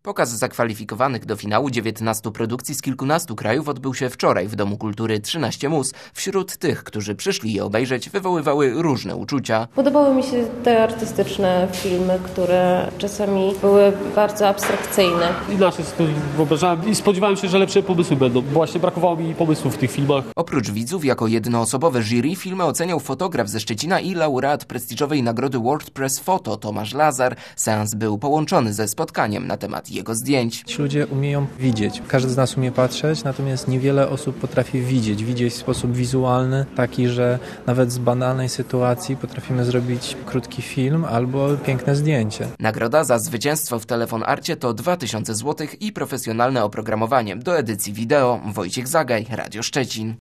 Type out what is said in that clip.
Pokaz zakwalifikowanych do finału 19 produkcji z kilkunastu krajów odbył się wczoraj w Domu Kultury 13 Mus. Wśród tych, którzy przyszli je obejrzeć, wywoływały różne uczucia. Podobały mi się te artystyczne filmy, które czasami były bardzo abstrakcyjne. Inaczej sobie wyobrażałem i spodziewałem się, że lepsze pomysły będą. Właśnie brakowało mi pomysłów w tych filmach. Oprócz widzów, jako jednoosobowe jury filmy oceniał fotograf ze Szczecina i laureat prestiżowej nagrody World Press Photo Tomasz Lazar. Seans był połączony ze spotkaniem na temat jego zdjęć. Ci ludzie umieją widzieć. Każdy z nas umie patrzeć, natomiast niewiele osób potrafi widzieć w sposób wizualny, taki, że nawet z banalnej sytuacji potrafimy zrobić krótki film albo piękne zdjęcie. Nagroda za zwycięstwo w Telefon Arcie to 2000 zł i profesjonalne oprogramowanie do edycji wideo. Wojciech Zagaj, Radio Szczecin.